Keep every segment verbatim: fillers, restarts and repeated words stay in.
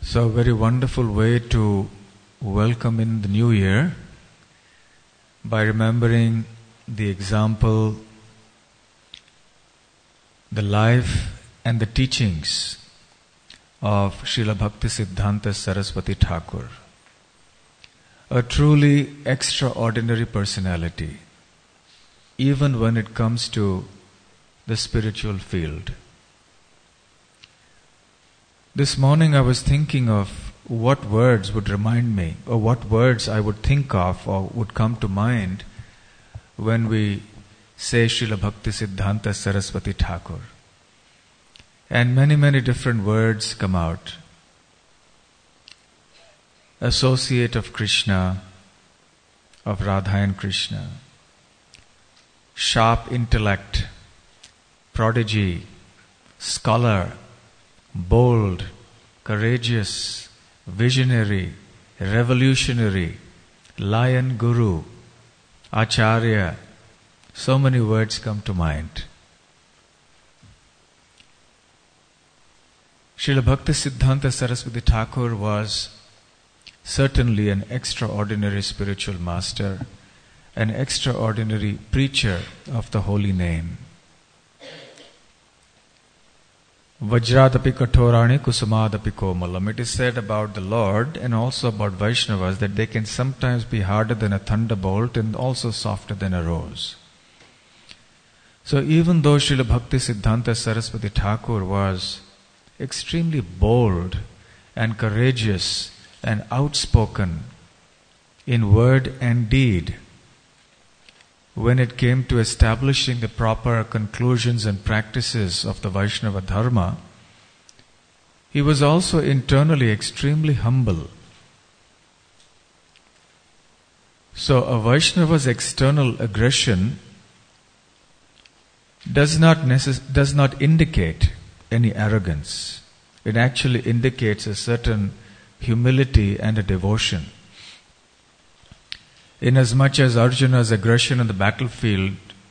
So, a very wonderful way to welcome in the new year by remembering the example, the life and the teachings of Srila Bhaktisiddhanta Saraswati Thakur, a truly extraordinary personality, even when it comes to the spiritual field. This morning I was thinking of what words would remind me, or what words I would think of or would come to mind when we say Srila Bhaktisiddhanta Saraswati Thakur. And many, many different words come out. Associate of Krishna, of Radha and Krishna. Sharp intellect, prodigy, scholar, bold, courageous, visionary, revolutionary, lion guru, acharya. So many words come to mind. Srila Bhaktisiddhanta Saraswati Thakur was certainly an extraordinary spiritual master, an extraordinary preacher of the holy name. Vajradapi katorani kusumadapi komalam. It is said about the Lord and also about Vaishnavas that they can sometimes be harder than a thunderbolt and also softer than a rose. So even though Srila Bhaktisiddhanta Saraswati Thakur was extremely bold and courageous and outspoken in word and deed, when it came to establishing the proper conclusions and practices of the Vaishnava Dharma, he was also internally extremely humble. So a Vaishnava's external aggression does not necess- does not indicate any arrogance. It actually indicates a certain humility and a devotion. Inasmuch as Arjuna's aggression on the battlefield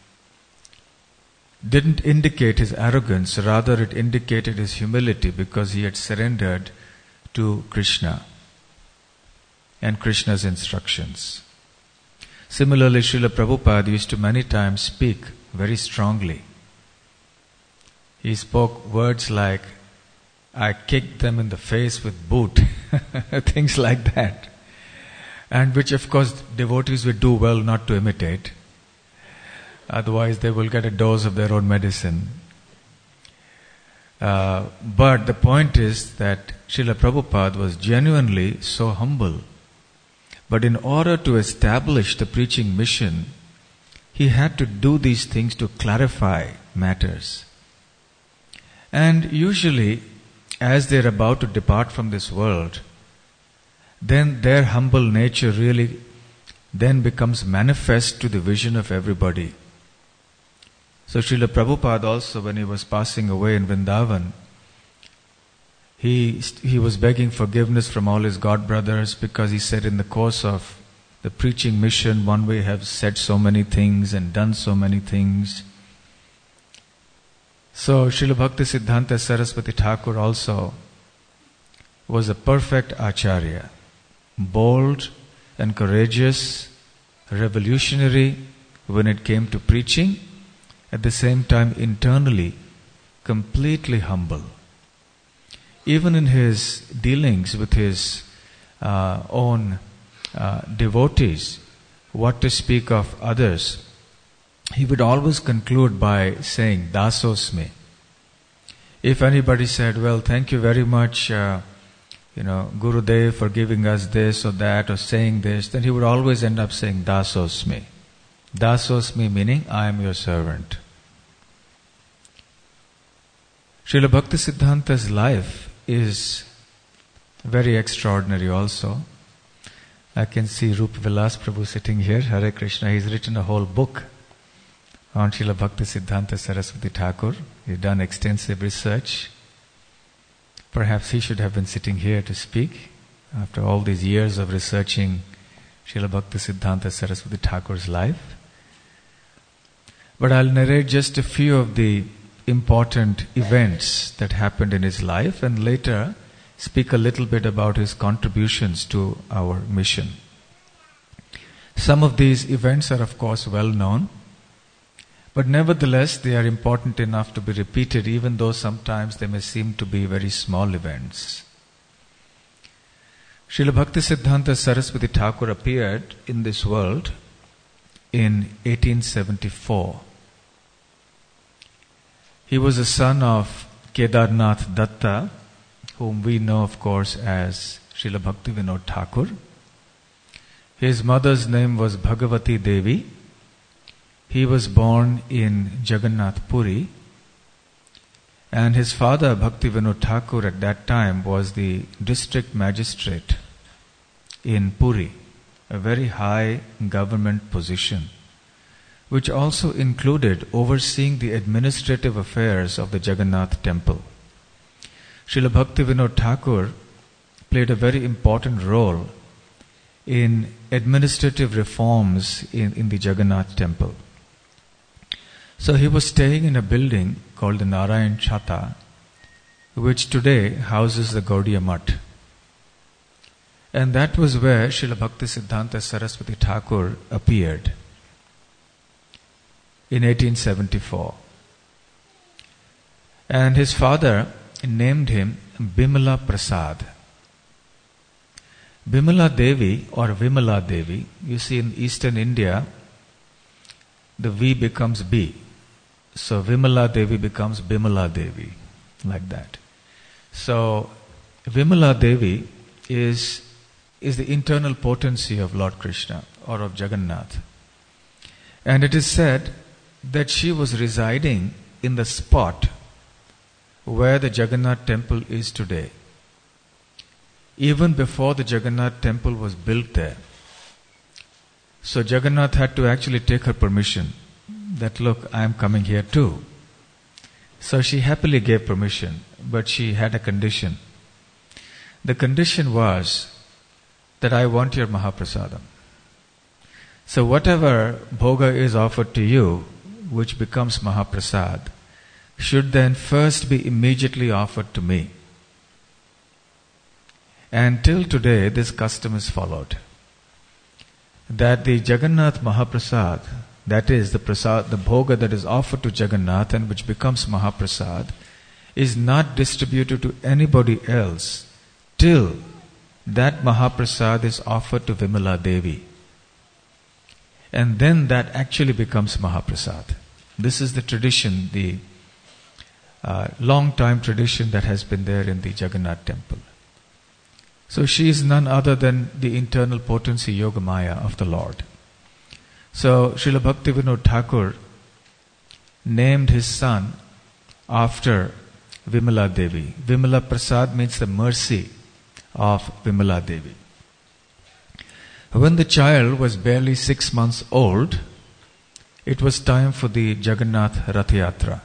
didn't indicate his arrogance, rather it indicated his humility because he had surrendered to Krishna and Krishna's instructions. Similarly, Srila Prabhupada used to many times speak very strongly. He spoke words like, I kicked them in the face with boot, things like that. And which of course devotees would do well not to imitate. Otherwise they will get a dose of their own medicine. Uh, but the point is that Srila Prabhupada was genuinely so humble. But in order to establish the preaching mission, he had to do these things to clarify matters. And usually, as they're about to depart from this world, then their humble nature really then becomes manifest to the vision of everybody. So Srila Prabhupada also, when he was passing away in Vrindavan, he, he was begging forgiveness from all his god brothers because he said in the course of the preaching mission, one way have said so many things and done so many things. So Srila Bhaktisiddhanta Saraswati Thakur also was a perfect acharya. Bold and courageous, revolutionary when it came to preaching, at the same time internally completely humble. Even in his dealings with his uh, own uh, devotees, what to speak of others, he would always conclude by saying, Dasosmi. If anybody said, well, thank you very much, uh, you know, Gurudev for giving us this or that or saying this, then he would always end up saying Dasosmi. Dasosmi meaning, I am your servant. Srila Bhaktisiddhanta's life is very extraordinary also. I can see Rupa Vilas Prabhu sitting here, Hare Krishna. He's written a whole book on Srila Bhaktisiddhanta Saraswati Thakur. He's done extensive research. Perhaps he should have been sitting here to speak after all these years of researching Srila Bhaktisiddhanta Saraswati Thakur's life. But I'll narrate just a few of the important events that happened in his life and later speak a little bit about his contributions to our mission. Some of these events are of course well known, but nevertheless they are important enough to be repeated, even though sometimes they may seem to be very small events. Srila Bhaktisiddhanta Saraswati Thakur appeared in this world in eighteen seventy-four. He was a son of Kedarnath Datta, whom we know of course as Srila Bhaktivinoda Thakur. His mother's name was Bhagavati Devi. He was born in Jagannath Puri, and his father Bhaktivinoda Thakur at that time was the district magistrate in Puri, a very high government position, which also included overseeing the administrative affairs of the Jagannath temple. Srila Bhaktivinoda Thakur played a very important role in administrative reforms in, in the Jagannath temple. So he was staying in a building called the Narayan Chata, which today houses the Gaudiya Mutt. And that was where Srila Bhaktisiddhanta Saraswati Thakur appeared in eighteen seventy-four. And his father named him Bimala Prasad. Bimala Devi or Vimala Devi, you see in eastern India, the V becomes B. So Vimala Devi becomes Bimala Devi, like that. So Vimala Devi is, is the internal potency of Lord Krishna or of Jagannath. And it is said that she was residing in the spot where the Jagannath temple is today, even before the Jagannath temple was built there. So Jagannath had to actually take her permission that, look, I am coming here too. So she happily gave permission, but she had a condition. The condition was that I want your Mahaprasadam. So whatever bhoga is offered to you, which becomes Mahaprasad, should then first be immediately offered to me. And till today, this custom is followed. That the Jagannath Mahaprasad, that is the prasad, the bhoga that is offered to Jagannath and which becomes Mahaprasad, is not distributed to anybody else till that Mahaprasad is offered to Vimala Devi. And then that actually becomes Mahaprasad. This is the tradition, the uh, long time tradition that has been there in the Jagannath temple. So she is none other than the internal potency Yogamaya of the Lord. So Srila Bhaktivinoda Thakur named his son after Vimala Devi. Vimala Prasad means the mercy of Vimala Devi. When the child was barely six months old, it was time for the Jagannath Rath Yatra.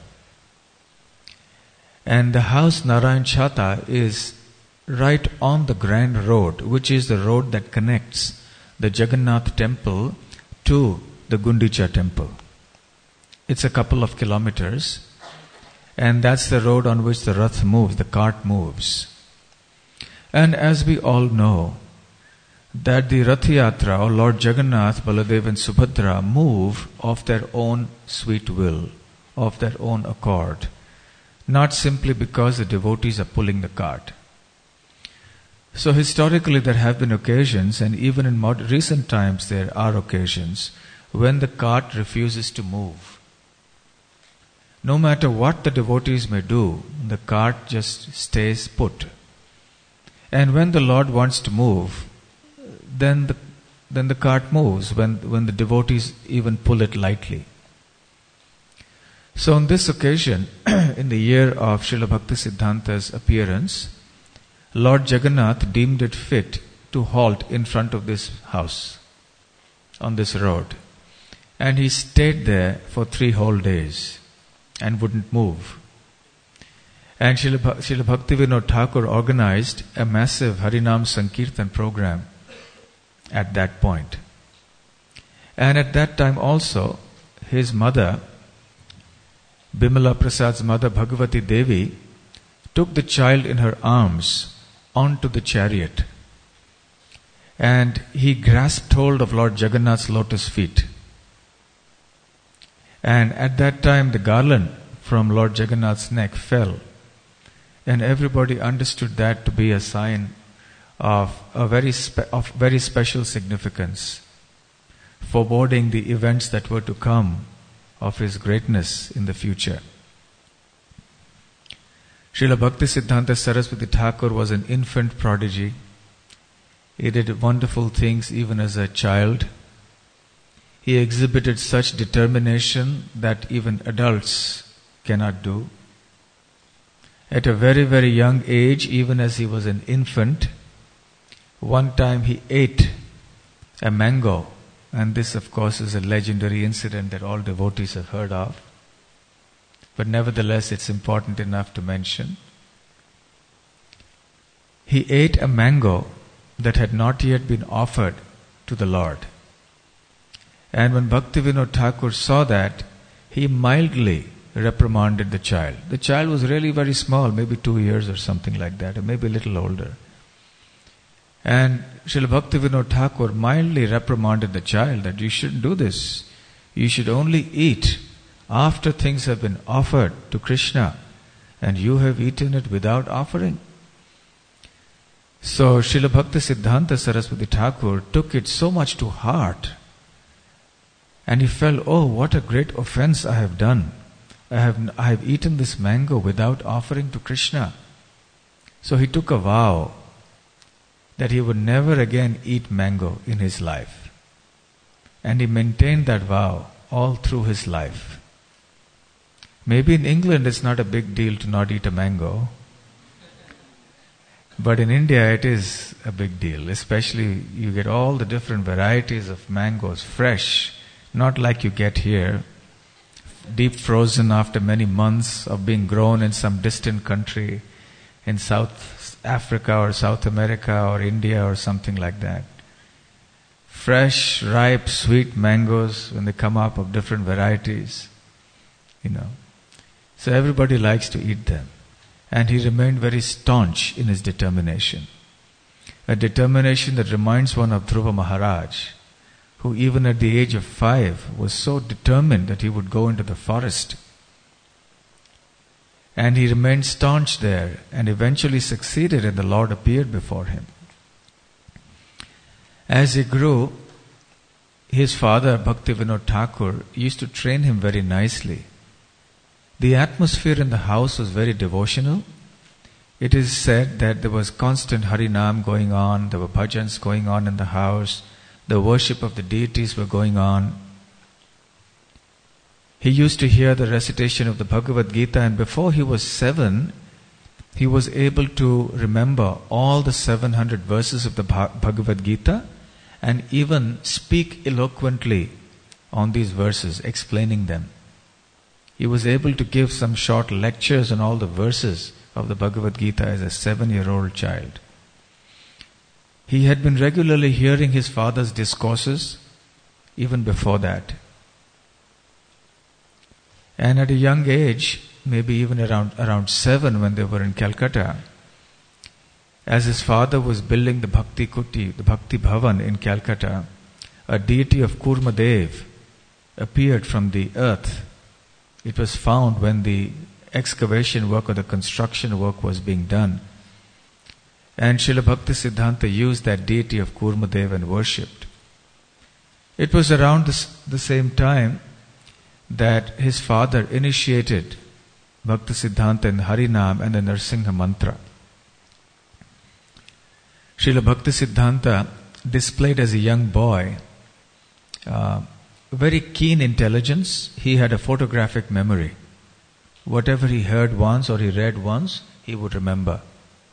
And the house Narayan Chata is right on the Grand Road, which is the road that connects the Jagannath temple to the Gundicha temple. It's a couple of kilometers, and that's the road on which the Rath moves, the cart moves. And as we all know, that the Rath Yatra or Lord Jagannath, Baladev and Subhadra move of their own sweet will, of their own accord, not simply because the devotees are pulling the cart. So historically there have been occasions, and even in mod- recent times there are occasions, when the cart refuses to move. No matter what the devotees may do, the cart just stays put. And when the Lord wants to move, then the, then the cart moves, when, when the devotees even pull it lightly. So on this occasion, in the year of Srila Bhaktisiddhanta's appearance, Lord Jagannath deemed it fit to halt in front of this house, on this road. And he stayed there for three whole days and wouldn't move. And Srila Bhaktivinoda Thakur organized a massive Harinam Sankirtan program at that point. And at that time also, his mother, Bimala Prasad's mother Bhagavati Devi, took the child in her arms onto the chariot. And he grasped hold of Lord Jagannath's lotus feet. And at that time the garland from Lord Jagannath's neck fell. And everybody understood that to be a sign of a very spe- of very special significance, foreboding the events that were to come of his greatness in the future. Srila Bhaktisiddhanta Saraswati Thakur was an infant prodigy. He did wonderful things even as a child. He exhibited such determination that even adults cannot do. At a very, very young age, even as he was an infant, one time he ate a mango. And this, of course, is a legendary incident that all devotees have heard of. But nevertheless, it's important enough to mention. He ate a mango that had not yet been offered to the Lord. And when Bhaktivinoda Thakur saw that, he mildly reprimanded the child. The child was really very small, maybe two years or something like that, or maybe a little older. And Srila Bhaktivinoda Thakur mildly reprimanded the child that you shouldn't do this. You should only eat after things have been offered to Krishna, and you have eaten it without offering. So Srila Bhaktisiddhanta Saraswati Thakur took it so much to heart, and he felt, oh, what a great offense I have done. I have, I have eaten this mango without offering to Krishna. So he took a vow that he would never again eat mango in his life. And he maintained that vow all through his life. Maybe in England it's not a big deal to not eat a mango. But in India it is a big deal. Especially you get all the different varieties of mangoes fresh. Not like you get here, deep frozen after many months of being grown in some distant country in South Africa or South America or India or something like that. Fresh, ripe, sweet mangoes when they come up of different varieties, you know. So everybody likes to eat them. And he remained very staunch in his determination. A determination that reminds one of Dhruva Maharaj, who even at the age of five was so determined that he would go into the forest. And he remained staunch there and eventually succeeded, and the Lord appeared before him. As he grew, his father, Bhaktivinoda Thakur, used to train him very nicely. The atmosphere in the house was very devotional. It is said that there was constant Harinam going on, there were bhajans going on in the house, the worship of the deities were going on. He used to hear the recitation of the Bhagavad Gita, and before he was seven, he was able to remember all the seven hundred verses of the Bhagavad Gita and even speak eloquently on these verses, explaining them. He was able to give some short lectures on all the verses of the Bhagavad Gita as a seven-year-old child. He had been regularly hearing his father's discourses even before that. And at a young age, maybe even around, around seven when they were in Calcutta, as his father was building the Bhakti Kuti, the Bhakti Bhavan in Calcutta, a deity of Kurmadev appeared from the earth. It was found when the excavation work or the construction work was being done. And Srila Bhaktisiddhanta used that deity of Kurmadev and worshipped. It was around this, the same time that his father initiated Bhaktisiddhanta in Harinam and the Narsingha mantra. Srila Bhaktisiddhanta displayed as a young boy uh, very keen intelligence. He had a photographic memory. Whatever he heard once or he read once, he would remember.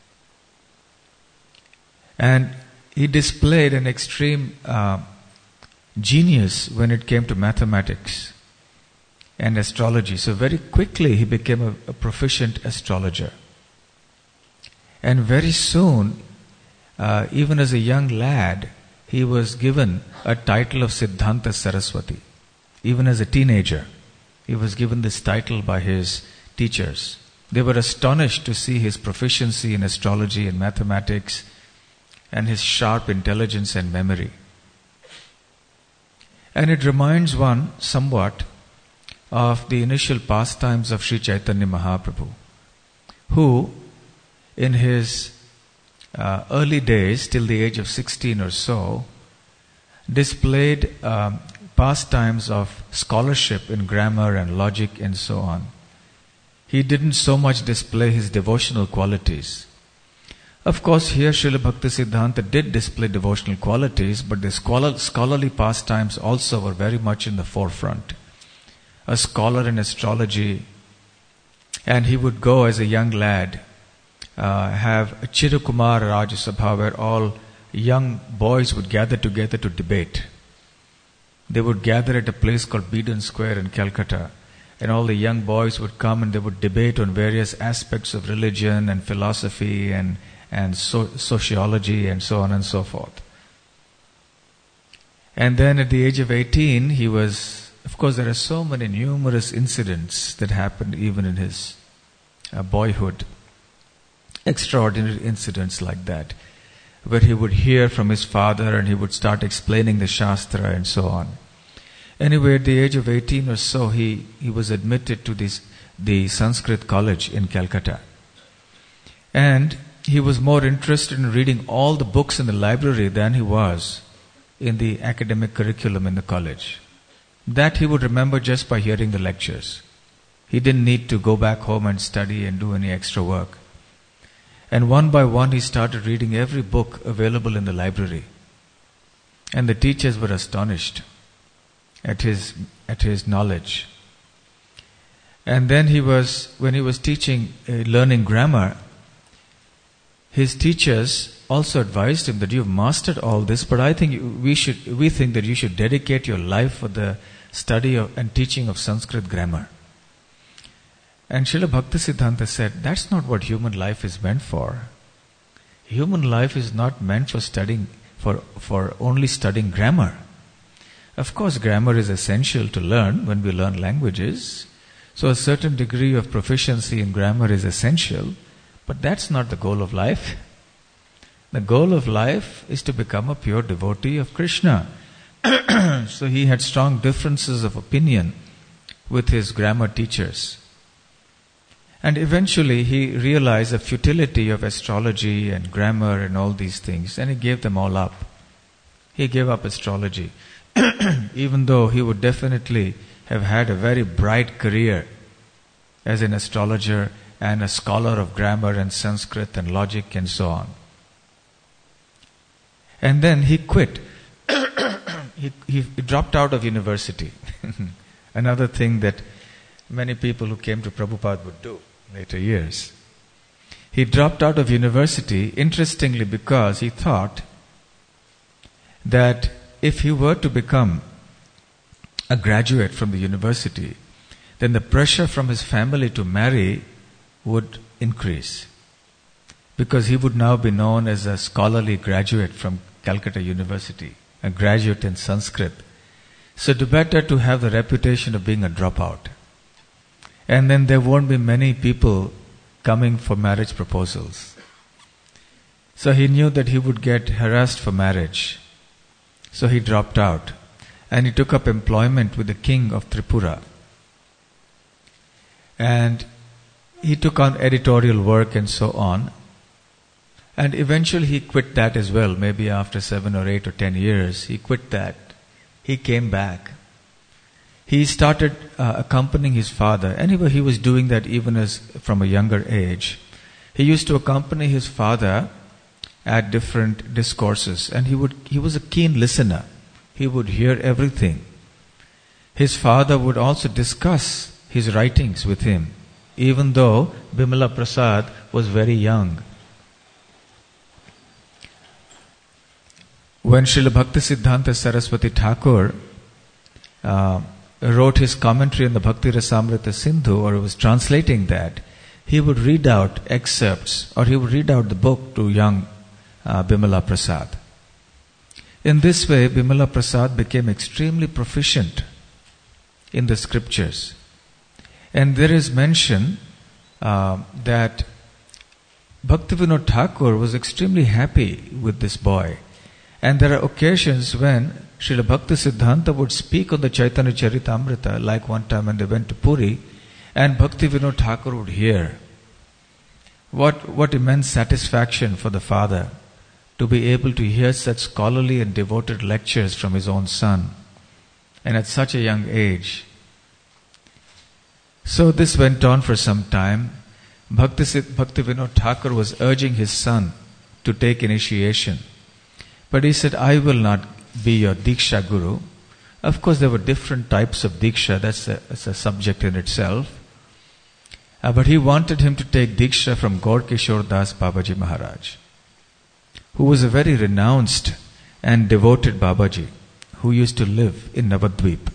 And he displayed an extreme uh, genius when it came to mathematics and astrology. So very quickly he became a, a proficient astrologer. And very soon, uh, even as a young lad, he was given a title of Siddhanta Saraswati. Even as a teenager, he was given this title by his teachers. They were astonished to see his proficiency in astrology and mathematics and his sharp intelligence and memory. And it reminds one somewhat of the initial pastimes of Sri Chaitanya Mahaprabhu, who in his uh, early days, till the age of sixteen or so, displayed um, pastimes of scholarship in grammar and logic and so on. He didn't so much display his devotional qualities. Of course, here Srila Bhaktisiddhanta did display devotional qualities, but the scholar, scholarly pastimes also were very much in the forefront. A scholar in astrology, and he would go as a young lad, uh, have a Chirukumar Rajasabha where all young boys would gather together to debate. They would gather at a place called Beedon Square in Calcutta, and all the young boys would come and they would debate on various aspects of religion and philosophy and and so, sociology and so on and so forth. And then at the age of eighteen, he was, of course there are so many numerous incidents that happened even in his uh, boyhood, extraordinary incidents like that, where he would hear from his father and he would start explaining the Shastra and so on. Anyway, at the age of eighteen or so, he, he was admitted to this, the Sanskrit college in Calcutta. And he was more interested in reading all the books in the library than he was in the academic curriculum in the college. That he would remember just by hearing the lectures. He didn't need to go back home and study and do any extra work. And one by one he started reading every book available in the library. And the teachers were astonished at his at his knowledge. And then he was, when he was teaching, uh, learning grammar, his teachers also advised him that you've mastered all this, but I think we should we think that you should dedicate your life for the study of, and teaching of Sanskrit grammar. And Srila Bhaktisiddhanta said, that's not what human life is meant for. Human life is not meant for studying, for, for only studying grammar. Of course, grammar is essential to learn when we learn languages. So a certain degree of proficiency in grammar is essential, but that's not the goal of life. The goal of life is to become a pure devotee of Krishna. So he had strong differences of opinion with his grammar teachers. And eventually he realized the futility of astrology and grammar and all these things, and he gave them all up. He gave up astrology, even though he would definitely have had a very bright career as an astrologer and a scholar of grammar and Sanskrit and logic and so on. And then he quit. he, he dropped out of university. Another thing that many people who came to Prabhupada would do later years. He dropped out of university, interestingly, because he thought that if he were to become a graduate from the university, then the pressure from his family to marry would increase, because he would now be known as a scholarly graduate from Calcutta University, a graduate in Sanskrit. So it better to have the reputation of being a dropout. And then there won't be many people coming for marriage proposals. So he knew that he would get harassed for marriage. So he dropped out. And he took up employment with the king of Tripura. And he took on editorial work and so on. And eventually he quit that as well. Maybe after seven or eight or ten years, he quit that. He came back. He started uh, accompanying his father. Anyway, he was doing that even as from a younger age. He used to accompany his father at different discourses, and he would he was a keen listener. He would hear everything. His father would also discuss his writings with him, even though Bimala Prasad was very young. When Srila Bhaktisiddhanta Saraswati Thakur uh, wrote his commentary on the Bhakti Rasamrita Sindhu, or was translating that, he would read out excerpts, or he would read out the book to young uh, Bimala Prasad. In this way, Bimala Prasad became extremely proficient in the scriptures. And there is mention uh, that Bhaktivinoda Thakur was extremely happy with this boy. And there are occasions when Srila Bhaktisiddhanta would speak on the Chaitanya Charitamrita, like one time when they went to Puri, and Bhaktivinoda Thakur would hear. What, what immense satisfaction for the father to be able to hear such scholarly and devoted lectures from his own son, and at such a young age. So this went on for some time. Bhaktivinoda Thakur was urging his son to take initiation. But he said, I will not be your Diksha Guru. Of course, there were different types of Diksha, that's a, that's a subject in itself. Uh, but he wanted him to take Diksha from Gaur Kishore Das Babaji Maharaj, who was a very renounced and devoted Babaji, who used to live in Navadvip.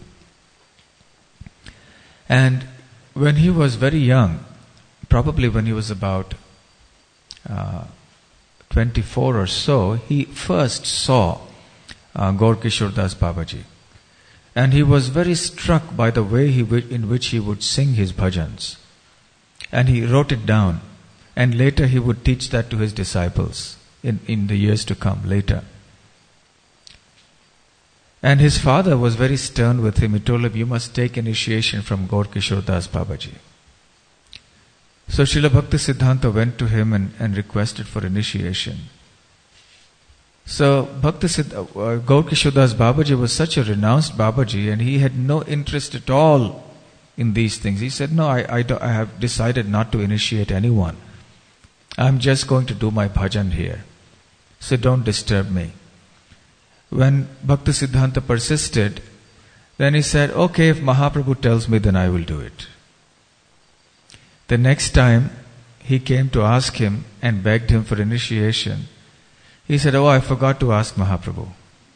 And when he was very young, probably when he was about uh, twenty-four or so, he first saw uh, Gaur Kishore Das Babaji. And he was very struck by the way he w- in which he would sing his bhajans. And he wrote it down. And later he would teach that to his disciples in, in the years to come, later. And his father was very stern with him. He told him, you must take initiation from Gaur Kishore Das Babaji. So Srila Bhaktisiddhanta went to him and, and requested for initiation. So Bhaktisiddhanta, uh, Gaur Kishore Das Babaji was such a renounced Babaji, and he had no interest at all in these things. He said, no, I, I, do, I have decided not to initiate anyone. I'm just going to do my bhajan here. So don't disturb me. When Bhaktisiddhanta persisted, then he said, okay, if Mahaprabhu tells me, then I will do it. The next time he came to ask him and begged him for initiation, he said, oh, I forgot to ask Mahaprabhu.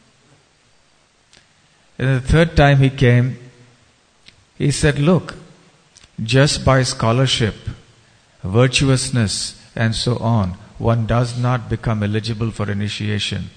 And the third time he came, he said, look, just by scholarship, virtuousness, and so on, one does not become eligible for initiation.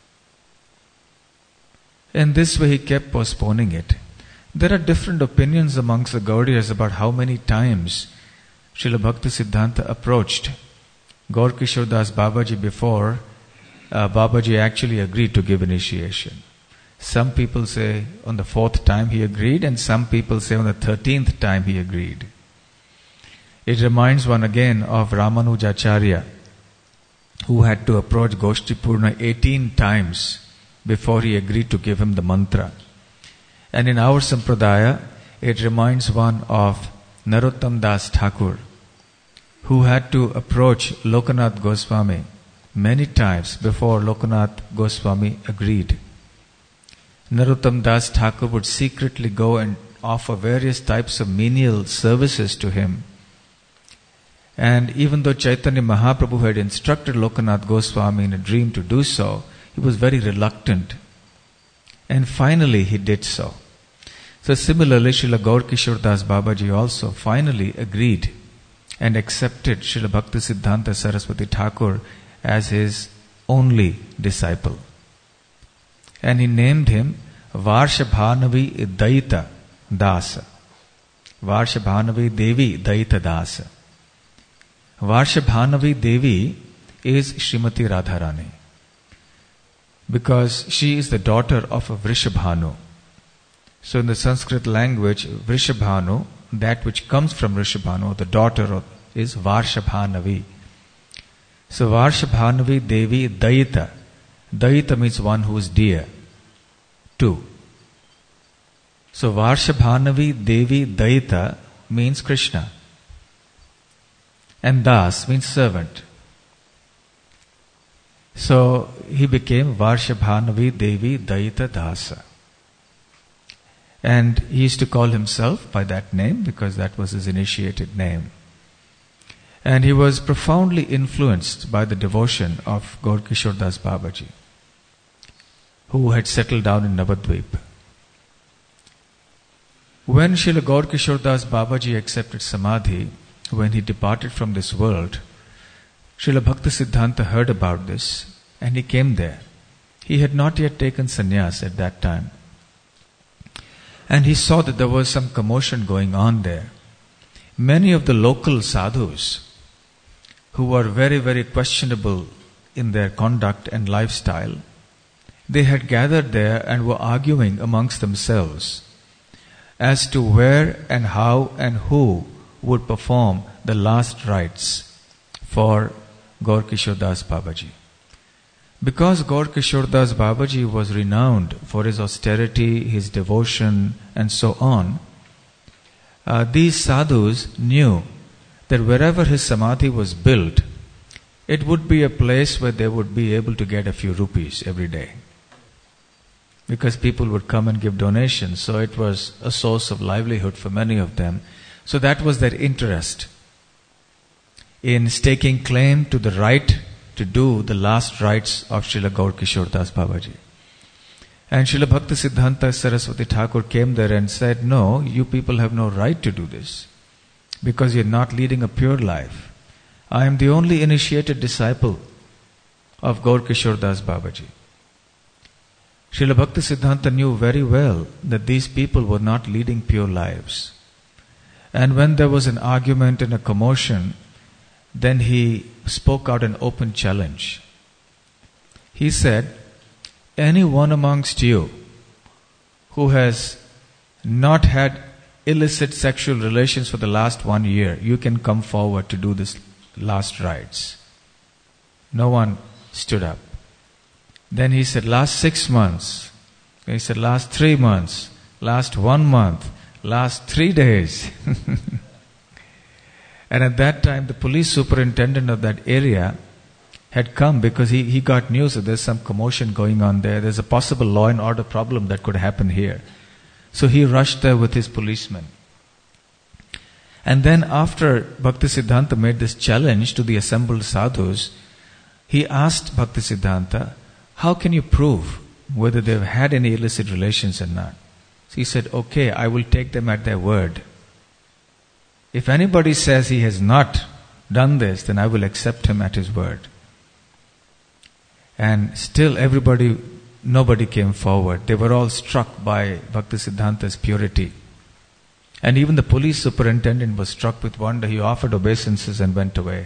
In this way he kept postponing it. There are different opinions amongst the Gaudiyas about how many times Srila Bhaktisiddhanta approached Gaur Kishore Das Babaji before uh, Babaji actually agreed to give initiation. Some people say on the fourth time he agreed, and some people say on the thirteenth time he agreed. It reminds one again of Ramanujacharya, who had to approach Goshtipurna eighteen times before he agreed to give him the mantra. And in our Sampradaya, it reminds one of Narottam Das Thakur, who had to approach Lokanath Goswami many times before Lokanath Goswami agreed. Narottam Das Thakur would secretly go and offer various types of menial services to him. And even though Chaitanya Mahaprabhu had instructed Lokanath Goswami in a dream to do so, he was very reluctant. And finally he did so. So similarly, Srila Gaur Kishore Das Babaji also finally agreed and accepted Srila Bhaktisiddhanta Saraswati Thakur as his only disciple. And he named him Varshabhanavi Daita Dasa. Varshabhanavi Devi Daita Dasa. Varshabhanavi Devi is Srimati Radharani, because she is the daughter of a Vrishabhanu. So in the Sanskrit language, Vrishabhanu, that which comes from Vrishabhanu, the daughter of, is Varshabhanavi. So Varshabhanavi Devi Daita. Daita means one who is dear. Two. So Varshabhanavi Devi Daita means Krishna. And Das means servant. So he became Varshabhanavi Devi Daita Dasa. And he used to call himself by that name because that was his initiated name. And he was profoundly influenced by the devotion of Gaur Kishore Das Babaji, who had settled down in Navadvip. When Srila Gaur Kishore Das Babaji accepted Samadhi, when he departed from this world, Srila Bhaktisiddhanta heard about this and he came there. He had not yet taken sannyas at that time. And he saw that there was some commotion going on there. many of the local sadhus, who were very, very questionable in their conduct and lifestyle, they had gathered there and were arguing amongst themselves as to where and how and who would perform the last rites for Gaur Kishore Das Babaji. Because Gaur Kishore Das Babaji was renowned for his austerity, his devotion, and so on, uh, these sadhus knew that wherever his samadhi was built, it would be a place where they would be able to get a few rupees every day. Because people would come and give donations, so it was a source of livelihood for many of them. So that was their interest in staking claim to the right to do the last rites of Srila Gaur Kishore Das Babaji. And Srila Bhaktisiddhanta Saraswati Thakur came there and said, no, you people have no right to do this, because you're not leading a pure life. I am the only initiated disciple of Gaur Kishore Das Babaji. Srila Bhaktisiddhanta knew very well that these people were not leading pure lives. And when there was an argument and a commotion, then he spoke out an open challenge. He said, any one amongst you who has not had illicit sexual relations for the last one year, you can come forward to do this last rites. No one stood up. Then he said, last six months. Then he said, last three months. Last one month. Last three days. And at that time, the police superintendent of that area had come because he, he got news that there's some commotion going on there. There's a possible law and order problem that could happen here. So he rushed there with his policemen. And then after Bhaktisiddhanta made this challenge to the assembled sadhus, he asked Bhaktisiddhanta, how can you prove whether they've had any illicit relations or not? So he said, okay, I will take them at their word. If anybody says he has not done this, then I will accept him at his word. And still everybody, nobody came forward. They were all struck by Bhaktisiddhanta's purity. And even the police superintendent was struck with wonder. He offered obeisances and went away.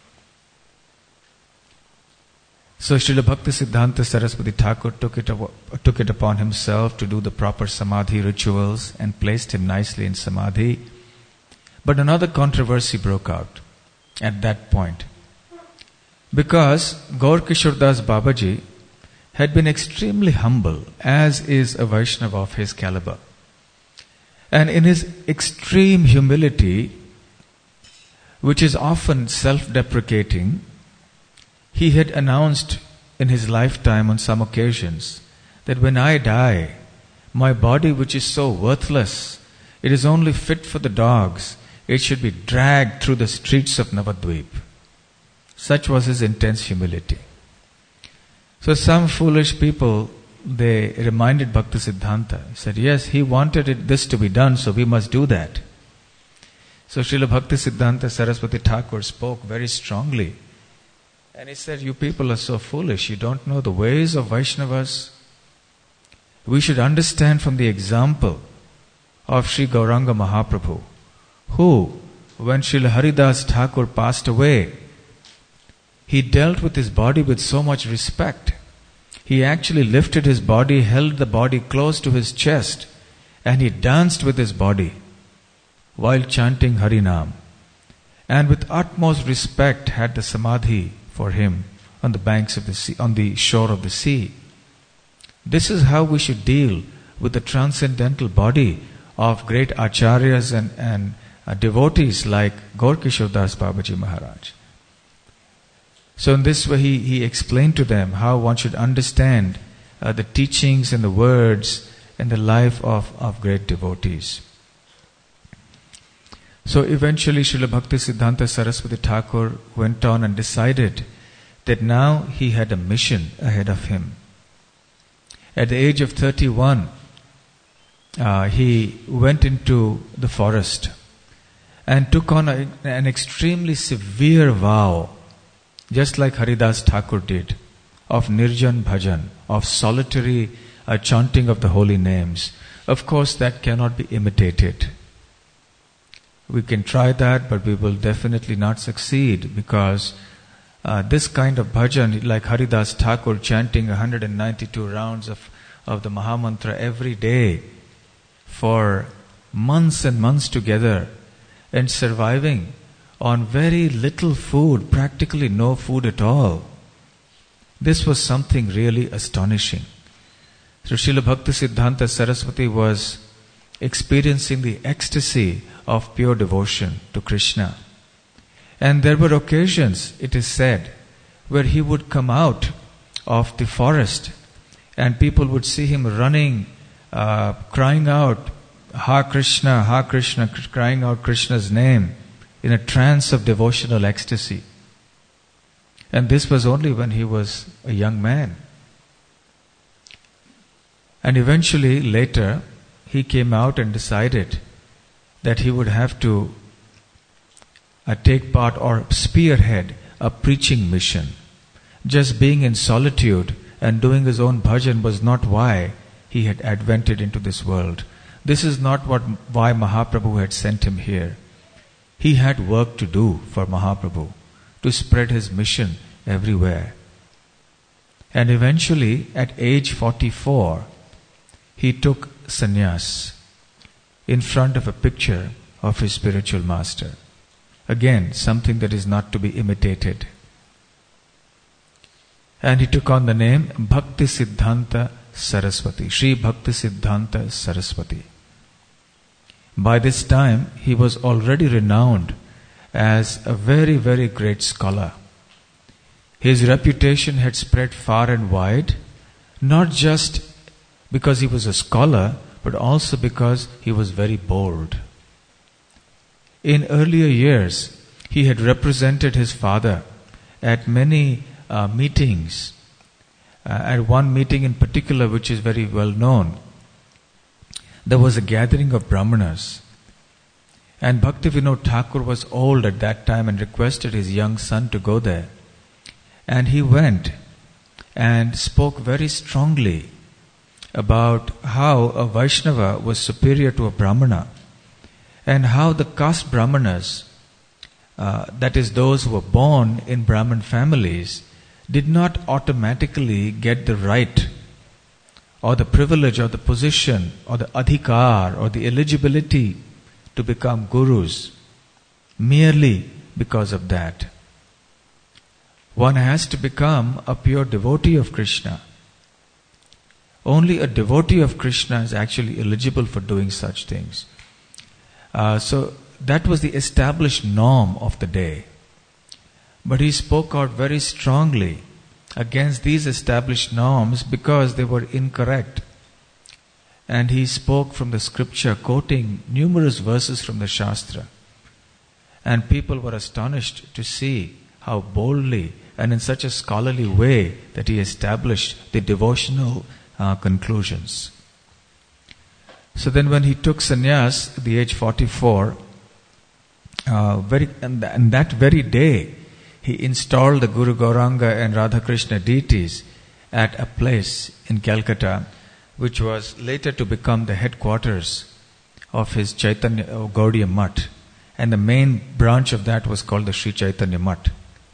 So Srila Bhaktisiddhanta Saraswati Thakur took it, took it upon himself to do the proper samadhi rituals and placed him nicely in samadhi. But another controversy broke out at that point. Because Gaur Kishore Das Babaji had been extremely humble, as is a Vaishnava of his caliber. And in his extreme humility, which is often self-deprecating, he had announced in his lifetime on some occasions that when I die, my body which is so worthless, it is only fit for the dogs, it should be dragged through the streets of Navadvip. Such was his intense humility. So some foolish people, they reminded Bhaktisiddhanta, said, yes, he wanted it, this to be done, so we must do that. So Srila Bhaktisiddhanta Saraswati Thakur spoke very strongly. And he said, you people are so foolish, you don't know the ways of Vaishnavas. We should understand from the example of Sri Gauranga Mahaprabhu, who, when Srila Haridas Thakur passed away, he dealt with his body with so much respect. He actually lifted his body, held the body close to his chest, and he danced with his body while chanting Harinam. And with utmost respect had the samadhi for him on the banks of the sea, on the shore of the sea. This is how we should deal with the transcendental body of great acharyas and, and uh, devotees like Gaur Kishore Das Babaji Maharaj. So in this way he, he explained to them how one should understand uh, the teachings and the words and the life of, of great devotees. So eventually Srila Bhaktisiddhanta Saraswati Thakur went on and decided that now he had a mission ahead of him. At the age of thirty-one, uh, he went into the forest and took on a, an extremely severe vow, just like Haridas Thakur did, of Nirjan Bhajan, of solitary uh, chanting of the holy names. Of course, that cannot be imitated. We can try that, but we will definitely not succeed, because uh, this kind of bhajan, like Haridas Thakur chanting one hundred ninety-two rounds of, of the Mahamantra every day for months and months together, and surviving on very little food, practically no food at all. This was something really astonishing. So Srila Bhaktisiddhanta Saraswati was experiencing the ecstasy of pure devotion to Krishna. And there were occasions, it is said, where he would come out of the forest and people would see him running, uh, crying out, Ha Krishna, Ha Krishna, crying out Krishna's name in a trance of devotional ecstasy. And this was only when he was a young man. And eventually, later, he came out and decided that he would have to uh, take part or spearhead a preaching mission. Just being in solitude and doing his own bhajan was not why he had advented into this world. This is not what why Mahaprabhu had sent him here. He had work to do for Mahaprabhu, to spread his mission everywhere. And eventually, at age forty-four, he took sannyas in front of a picture of his spiritual master. Again, something that is not to be imitated. And he took on the name Bhaktisiddhanta Saraswati, Sri Bhaktisiddhanta Saraswati. By this time, he was already renowned as a very, very great scholar. His reputation had spread far and wide, not just because he was a scholar, but also because he was very bold. In earlier years, he had represented his father at many uh, meetings. Uh, at one meeting in particular, which is very well known, there was a gathering of Brahmanas. And Bhaktivinoda Thakur was old at that time and requested his young son to go there. And he went and spoke very strongly about how a Vaishnava was superior to a Brahmana, and how the caste Brahmanas, uh, that is those who were born in Brahmin families, did not automatically get the right or the privilege or the position or the adhikar or the eligibility to become gurus merely because of that. One has to become a pure devotee of Krishna. Only a devotee of Krishna is actually eligible for doing such things. Uh, so that was the established norm of the day. But he spoke out very strongly against these established norms because they were incorrect. And he spoke from the scripture, quoting numerous verses from the Shastra. And people were astonished to see how boldly and in such a scholarly way that he established the devotional uh, conclusions. So then when he took sannyas at the age forty-four, uh, very, and, and that very day, he installed the Guru Gauranga and Radha Krishna deities at a place in Calcutta, which was later to become the headquarters of his Chaitanya uh, Gaudiya Mutt. And the main branch of that was called the Sri Chaitanya Mutt.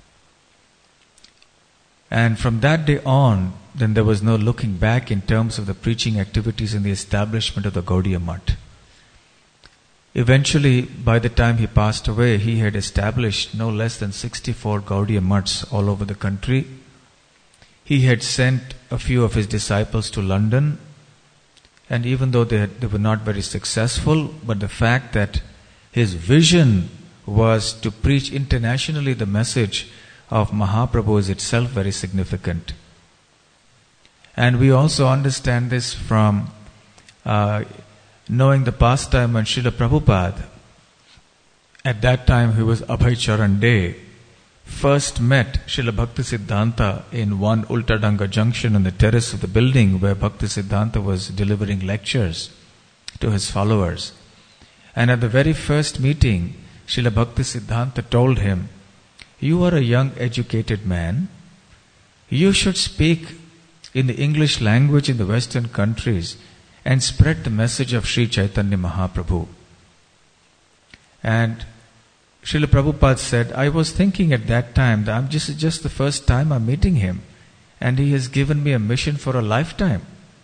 And from that day on, then there was no looking back in terms of the preaching activities and the establishment of the Gaudiya Mutt. Eventually, by the time he passed away, he had established no less than sixty-four Gaudiya Mutts all over the country. He had sent a few of his disciples to London, and even though they, had, they were not very successful, but the fact that his vision was to preach internationally the message of Mahaprabhu is itself very significant. And we also understand this from uh, knowing the pastime when Srila Prabhupada, at that time he was Abhay Charan Day, first met Srila Bhaktisiddhanta in one Ultadanga junction on the terrace of the building where Bhaktisiddhanta was delivering lectures to his followers. And at the very first meeting, Srila Bhaktisiddhanta told him, "You are a young educated man. You should speak in the English language in the Western countries and spread the message of Sri Chaitanya Mahaprabhu." And Srila Prabhupada said, I was thinking at that time that I'm just, just the first time I'm meeting him, and he has given me a mission for a lifetime.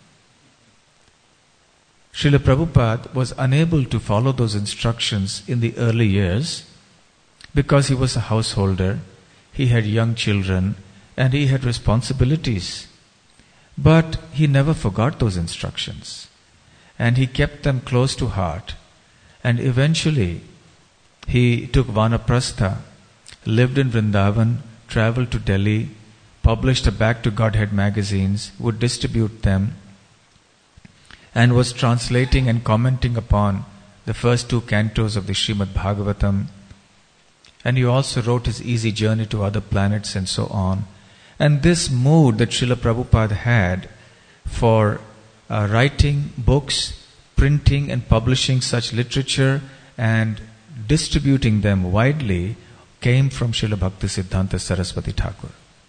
Srila Prabhupada was unable to follow those instructions in the early years because he was a householder, he had young children, and he had responsibilities. But he never forgot those instructions, and he kept them close to heart. And eventually, he took Vanaprastha, lived in Vrindavan, traveled to Delhi, published a Back to Godhead magazines, would distribute them, and was translating and commenting upon the first two cantos of the Srimad Bhagavatam. And he also wrote his Easy Journey to Other Planets and so on. And this mood that Srila Prabhupada had for uh, writing books, printing and publishing such literature and distributing them widely came from Srila Bhaktisiddhanta Saraswati Thakur.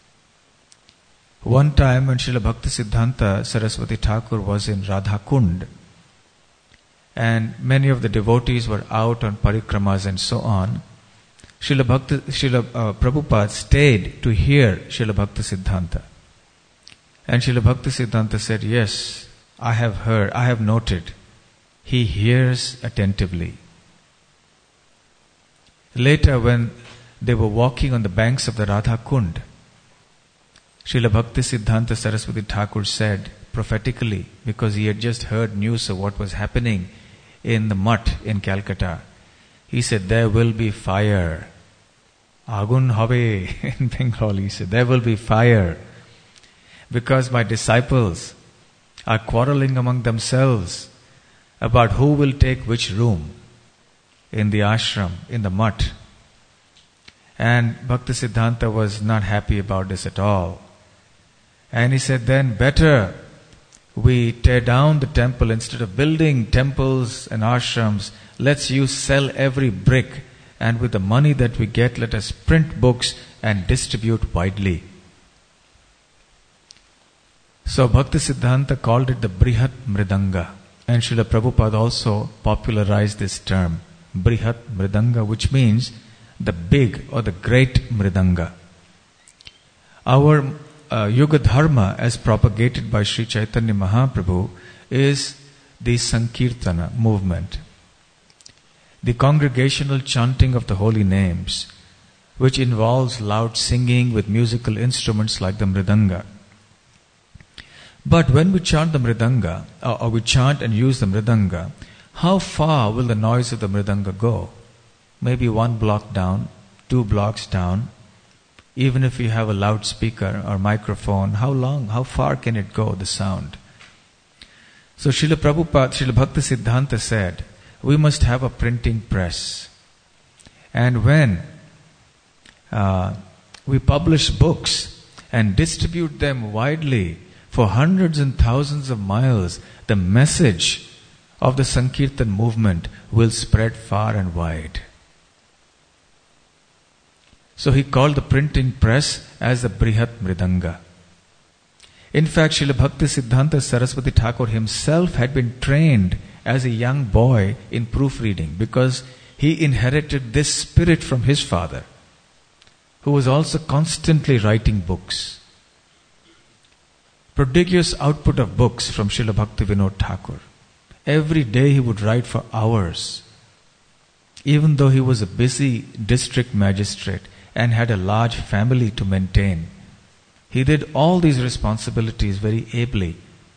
One time when Srila Bhaktisiddhanta Saraswati Thakur was in Radha Kund, and many of the devotees were out on parikramas and so on, Srila, Bhakti, Srila uh, Prabhupada stayed to hear Srila Bhaktisiddhanta. And Srila Bhaktisiddhanta said, yes, I have heard, I have noted. He hears attentively. Later when they were walking on the banks of the Radha Kund, Srila Bhaktisiddhanta Saraswati Thakur said prophetically, because he had just heard news of what was happening in the mutt in Calcutta, he said, there will be fire. Agun habe in Bengali, he said, there will be fire, because my disciples are quarreling among themselves about who will take which room in the ashram, in the mutt. And Bhaktisiddhanta was not happy about this at all. And he said, then better we tear down the temple instead of building temples and ashrams. Let's use sell every brick, and with the money that we get, let us print books and distribute widely. So Bhaktisiddhanta called it the Brihat Mridanga, and Srila Prabhupada also popularized this term, Brihat Mridanga, which means the big or the great Mridanga. Our uh, Yuga Dharma, as propagated by Sri Chaitanya Mahaprabhu, is the Sankirtana movement, the congregational chanting of the holy names, which involves loud singing with musical instruments like the Mridanga. But when we chant the Mridanga, or, or we chant and use the Mridanga, how far will the noise of the Mridanga go? Maybe one block down, two blocks down. Even if you have a loudspeaker or microphone, how long, how far can it go, the sound? So Srila Prabhupada, Srila Bhaktisiddhanta said, we must have a printing press. And when uh, we publish books and distribute them widely for hundreds and thousands of miles, the message of the Sankirtan movement will spread far and wide. So he called the printing press as the Brihat Mridanga. In fact, Srila Bhaktisiddhanta Saraswati Thakur himself had been trained as a young boy in proofreading, because he inherited this spirit from his father, who was also constantly writing books. Prodigious output of books from Srila Bhaktivinoda Thakur. Every day he would write for hours, even though he was a busy district magistrate and had a large family to maintain. He did all these responsibilities very ably.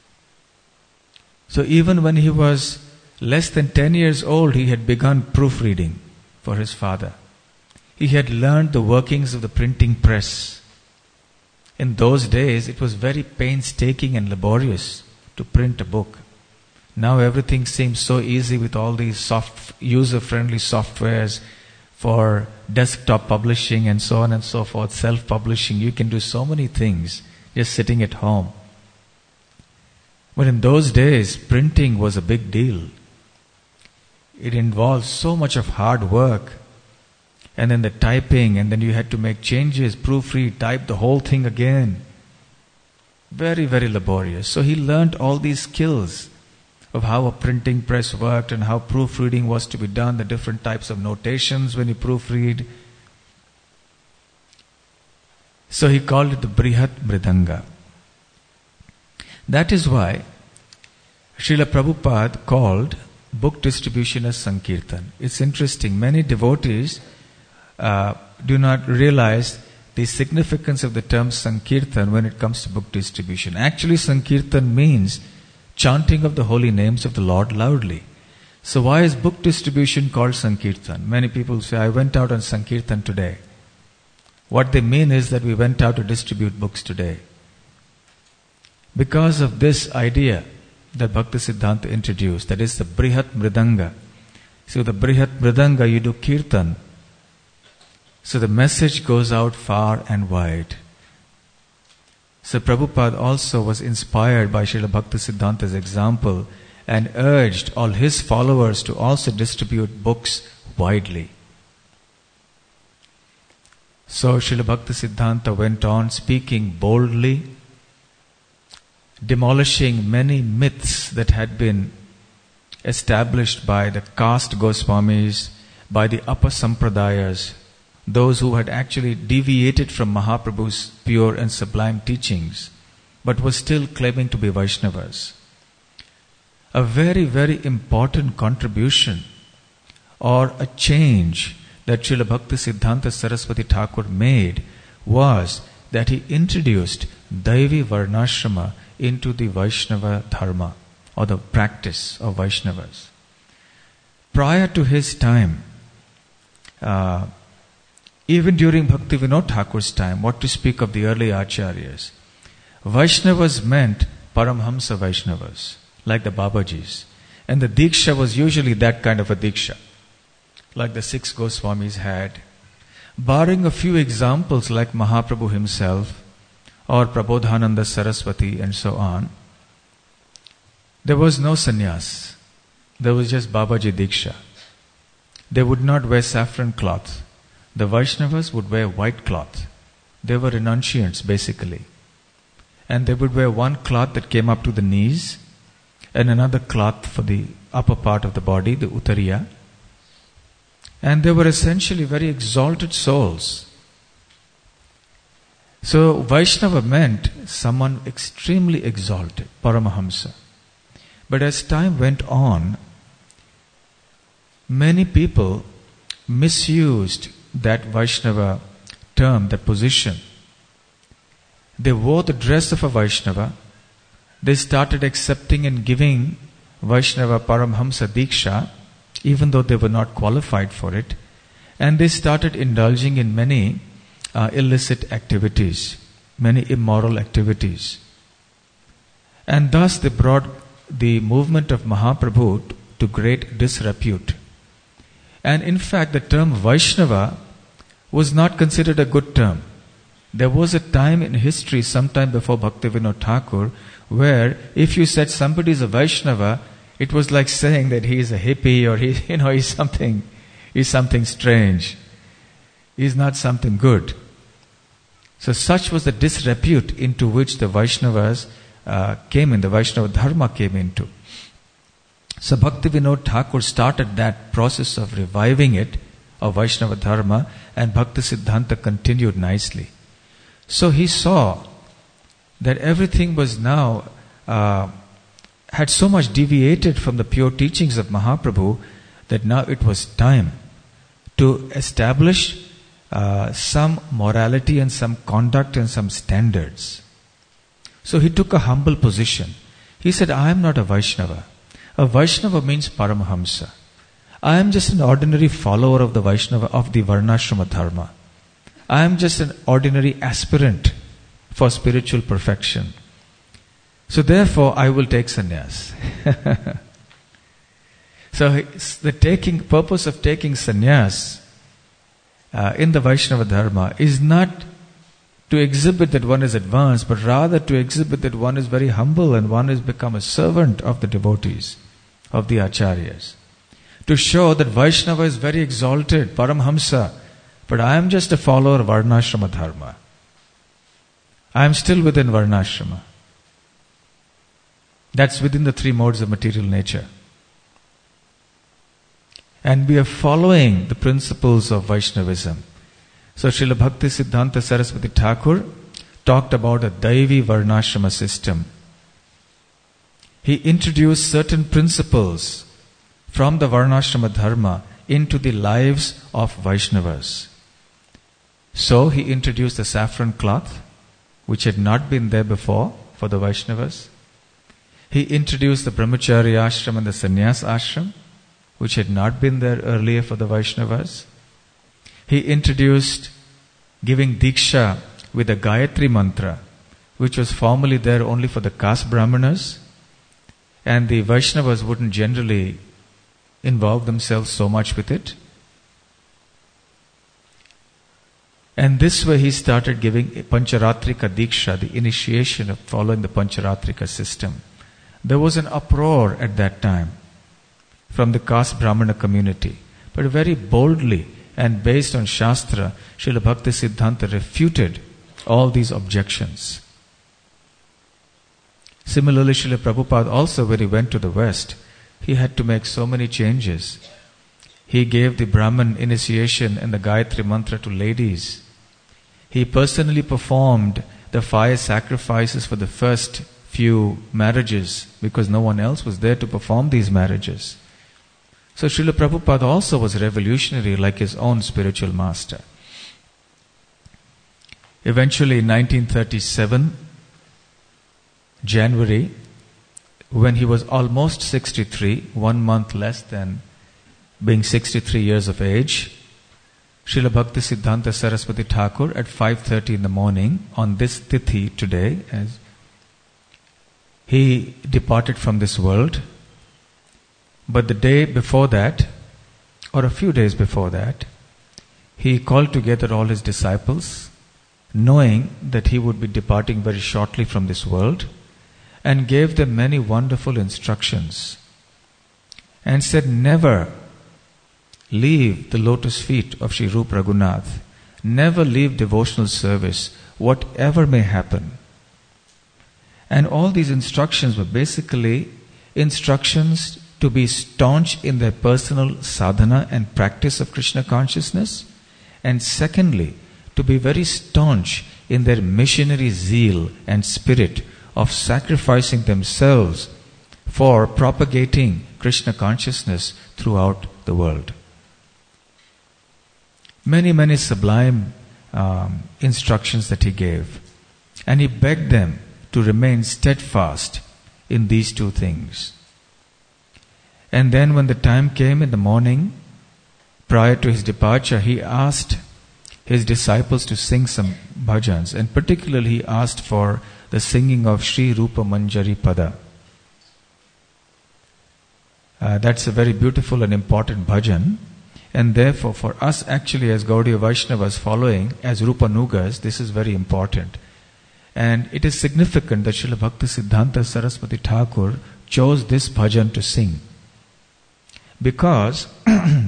So even when he was less than ten years old, he had begun proofreading for his father. He had learned the workings of the printing press. In those days, it was very painstaking and laborious to print a book. Now everything seems so easy with all these soft, user-friendly softwares for desktop publishing and so on and so forth, self-publishing. You can do so many things just sitting at home. But in those days, printing was a big deal. It involved so much of hard work. And then the typing, and then you had to make changes, proofread, type the whole thing again. Very, very laborious. So he learned all these skills of how a printing press worked and how proofreading was to be done, the different types of notations when you proofread. So he called it the Brihat Mridanga. That is why Srila Prabhupada called book distribution as Sankirtan. It's interesting, many devotees uh, do not realize the significance of the term Sankirtan when it comes to book distribution. Actually, Sankirtan means chanting of the holy names of the Lord loudly. So why is book distribution called Sankirtan? Many people say, I went out on Sankirtan today. What they mean is that we went out to distribute books today. Because of this idea that Bhaktisiddhanta introduced, that is the Brihat Mridanga. So the Brihat Mridanga, you do Kirtan. So the message goes out far and wide. So Prabhupada also was inspired by Srila Bhaktisiddhanta's example and urged all his followers to also distribute books widely. So Srila Bhaktisiddhanta went on speaking boldly, demolishing many myths that had been established by the caste Goswamis, by the upper sampradayas, those who had actually deviated from Mahaprabhu's pure and sublime teachings, but were still claiming to be Vaishnavas. A very, very important contribution or a change that Srila Bhaktisiddhanta Saraswati Thakur made was that he introduced Daivi Varnashrama into the Vaishnava Dharma or the practice of Vaishnavas. Prior to his time, uh, even during Bhaktivinoda Thakur's time, what to speak of the early Acharyas, Vaishnavas meant Paramhamsa Vaishnavas, like the Babajis. And the Diksha was usually that kind of a Diksha, like the six Goswamis had. Barring a few examples like Mahaprabhu himself or Prabodhananda Saraswati and so on, there was no sannyas. There was just Babaji Diksha. They would not wear saffron cloth. The Vaishnavas would wear white cloth. They were renunciants basically. And they would wear one cloth that came up to the knees and another cloth for the upper part of the body, the Uttariya. And they were essentially very exalted souls. So Vaishnava meant someone extremely exalted, Paramahamsa. But as time went on, many people misused that Vaishnava term, that position. They wore the dress of a Vaishnava. They started accepting and giving Vaishnava Paramhamsa Diksha, even though they were not qualified for it. And they started indulging in many uh, illicit activities, many immoral activities. And thus they brought the movement of Mahaprabhu to great disrepute. And in fact, the term Vaishnava was not considered a good term. There was a time in history, sometime before Bhaktivinoda Thakur, where if you said somebody is a Vaishnava, it was like saying that he is a hippie or he, you know, he's something, he's something strange. He's not something good. So such was the disrepute into which the Vaishnavas uh, came in, the Vaishnava Dharma came into. So Bhaktivinoda Thakur started that process of reviving it, of Vaishnava Dharma, and Bhaktisiddhanta continued nicely. So he saw that everything was now, uh, had so much deviated from the pure teachings of Mahaprabhu that now it was time to establish uh, some morality and some conduct and some standards. So he took a humble position. He said, I am not a Vaishnava. A Vaishnava means Paramahamsa. I am just an ordinary follower of the Vaishnava, of the Varnashrama Dharma. I am just an ordinary aspirant for spiritual perfection. So therefore, I will take sannyas. So the taking purpose of taking sannyas uh, in the Vaishnava Dharma is not to exhibit that one is advanced, but rather to exhibit that one is very humble and one has become a servant of the devotees, of the acharyas. To show that Vaishnava is very exalted, Paramhamsa, but I am just a follower of Varnashrama Dharma. I am still within Varnashrama. That's within the three modes of material nature. And we are following the principles of Vaishnavism. So Srila Bhakti Siddhanta Saraswati Thakur talked about a Daivi Varnashrama system. He introduced certain principles from the Varnashrama Dharma into the lives of Vaishnavas. So he introduced the saffron cloth, which had not been there before for the Vaishnavas. He introduced the Brahmacharya ashram and the Sannyas ashram, which had not been there earlier for the Vaishnavas. He introduced giving Diksha with the Gayatri mantra, which was formerly there only for the caste Brahmanas, and the Vaishnavas wouldn't generally involve themselves so much with it. And this way he started giving Pancharatrika Diksha, the initiation of following the Pancharatrika system. There was an uproar at that time from the caste Brahmana community. But very boldly and based on Shastra, Srila Bhakti Siddhanta refuted all these objections. Similarly, Srila Prabhupada also, when he went to the West, he had to make so many changes. He gave the Brahman initiation and the Gayatri mantra to ladies. He personally performed the fire sacrifices for the first few marriages because no one else was there to perform these marriages. So Srila Prabhupada also was revolutionary like his own spiritual master. Eventually in nineteen thirty-seven, January, when he was almost sixty-three, one month less than being sixty-three years of age, Srila Bhakti Siddhanta Saraswati Thakur at five thirty in the morning on this tithi today, as he departed from this world. But the day before that, or a few days before that, he called together all his disciples, knowing that he would be departing very shortly from this world, and gave them many wonderful instructions, and said, never leave the lotus feet of Sri Rupa Raghunath, never leave devotional service, whatever may happen. And all these instructions were basically instructions to be staunch in their personal sadhana and practice of Krishna consciousness, and secondly, to be very staunch in their missionary zeal and spirit of sacrificing themselves for propagating Krishna consciousness throughout the world. Many, many sublime um, instructions that he gave. And he begged them to remain steadfast in these two things. And then when the time came in the morning, prior to his departure, he asked his disciples to sing some bhajans, and particularly he asked for the singing of Sri Rupa Manjari Pada. Uh, that's a very beautiful and important bhajan, and therefore for us actually as Gaudiya Vaishnavas following as Rupa Nugas, this is very important. And it is significant that Srila Bhakti Siddhanta Saraswati Thakur chose this bhajan to sing. Because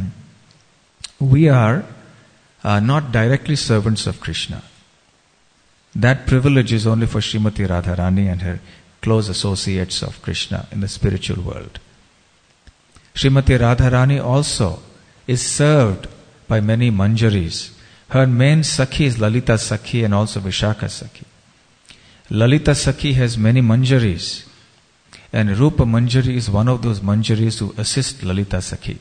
we are uh, not directly servants of Krishna. That privilege is only for Srimati Radharani and her close associates of Krishna in the spiritual world. Srimati Radharani also is served by many manjaris. Her main Sakhi is Lalita Sakhi and also Vishakha Sakhi. Lalita Sakhi has many manjaris, and Rupa Manjari is one of those manjaris who assist Lalita Sakhi.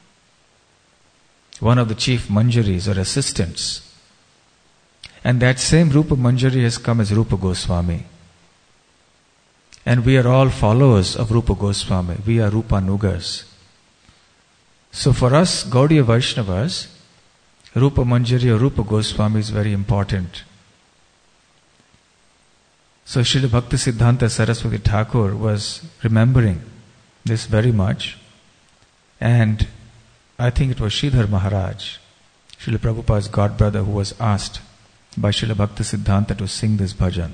One of the chief manjaris or assistants. And that same Rupa Manjari has come as Rupa Goswami. And we are all followers of Rupa Goswami. We are Rupa Nugas. So for us Gaudiya Vaishnavas, Rupa Manjari or Rupa Goswami is very important. So Srila Bhakti Siddhanta Saraswati Thakur was remembering this very much, and I think it was Sridhar Maharaj, Srila Prabhupada's godbrother, who was asked by Srila Bhakti Siddhanta to sing this bhajan.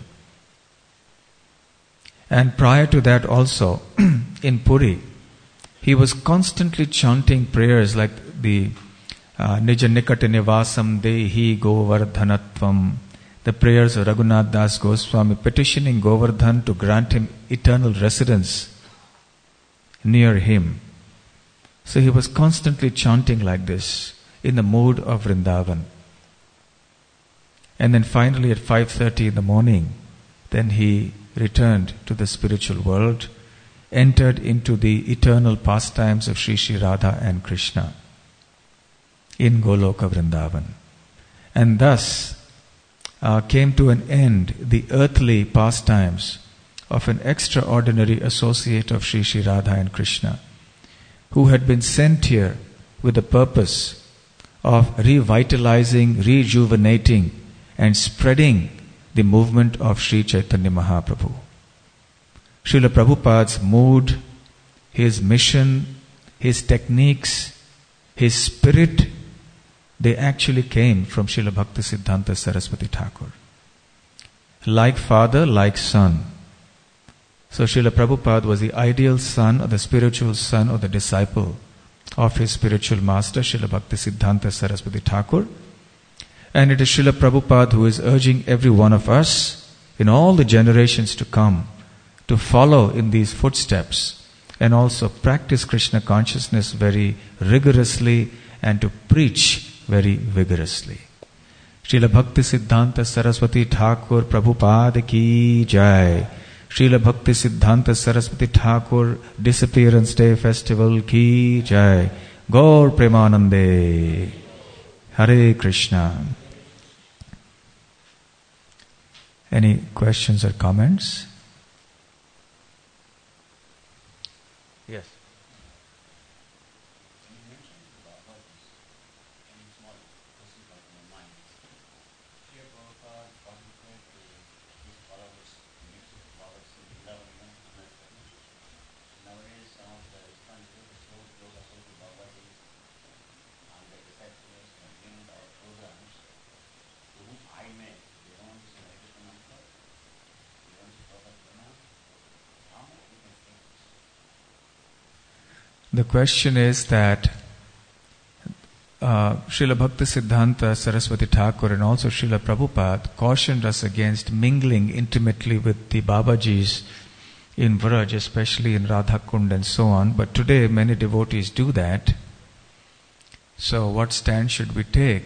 And prior to that also, in Puri, he was constantly chanting prayers like the uh, Nija Nikata Nivasam Dehi Govardhanatvam the prayers of Raghunath Das Goswami petitioning Govardhan to grant him eternal residence near him. So he was constantly chanting like this in the mood of Vrindavan. And then finally at five thirty in the morning, then he returned to the spiritual world, entered into the eternal pastimes of Sri Sri Radha and Krishna in Goloka Vrindavan. And thus uh, came to an end the earthly pastimes of an extraordinary associate of Sri Sri Radha and Krishna, who had been sent here with the purpose of revitalizing, rejuvenating and spreading the movement of Sri Chaitanya Mahaprabhu. Srila Prabhupada's mood, his mission, his techniques, his spirit, they actually came from Srila Bhaktisiddhanta Saraswati Thakur. Like father, like son. So Srila Prabhupada was the ideal son or the spiritual son or the disciple of his spiritual master, Srila Bhaktisiddhanta Saraswati Thakur. And it is Srila Prabhupada who is urging every one of us in all the generations to come to follow in these footsteps and also practice Krishna consciousness very rigorously and to preach very vigorously. Srila Bhaktisiddhanta Saraswati Thakur Prabhupada ki jai. Srila Bhaktisiddhanta Saraswati Thakur Disappearance Day Festival ki jai. Gaur Premanande. Hare Krishna. Any questions or comments? Yes. The question is that uh, Srila Bhaktisiddhanta Saraswati Thakur and also Srila Prabhupada cautioned us against mingling intimately with the Babajis in Vraj, especially in Radhakund and so on. But today many devotees do that. So what stand should we take?